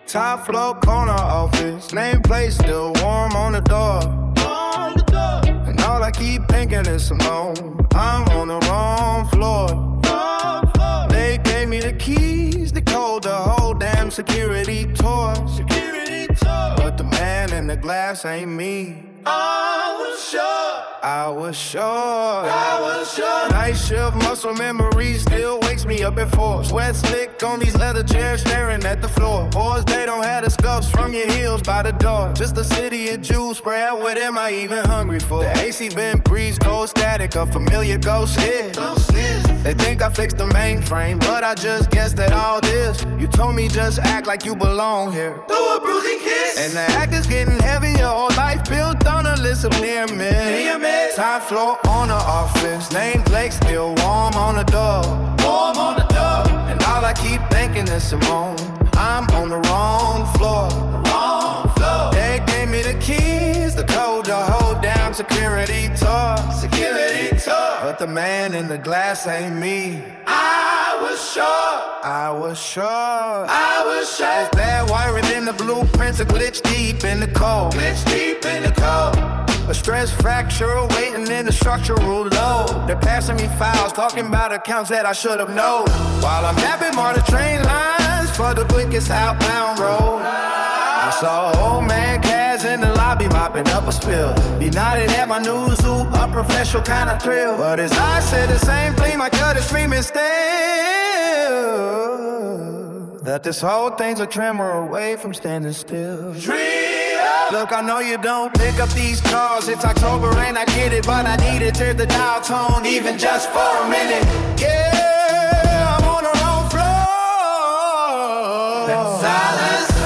Top floor corner office, nameplate still warm on the door. And all I keep thinking is Simone, I'm on the wrong floor. They gave me the keys, the code, the whole damn security tour. But the man in the glass ain't me. I was sure. Night shift muscle memory still wakes me up at 4. Sweat slick on these leather chairs staring at the floor. Boys, they don't have the scuffs from your heels by the door. Just a city of Jews spread. What am I even hungry for? The AC vent breeze, cold static, a familiar ghost hit. They think I fixed the mainframe, but I just guessed that all this. You told me just act like you belong here. Throw a bruising kiss. And the act is getting heavier. All life built on a list of near miss. Top floor on the office, nameplate still warm on the door. And all I keep thinking is Simone, I'm on the wrong floor. They gave me the keys, the code, the whole damn security tour. But the man in the glass ain't me. I was sure. It's bad wiring in the blueprints, a glitch deep in the code. A stress fracture waiting in the structural load. They're passing me files, talking about accounts that I should have known. While I'm mapping all the train lines for the quickest outbound road. I saw old man Kaz in the lobby mopping up a spill. He nodded at my new zoo, a professional kind of thrill. But his eyes said the same thing, my gut is screaming still. That this whole thing's a tremor away from standing still. Look, I know you don't pick up these calls. It's October and I get it, but I need it to the dial tone, even just for a minute. Yeah, I'm on the wrong floor. Silence.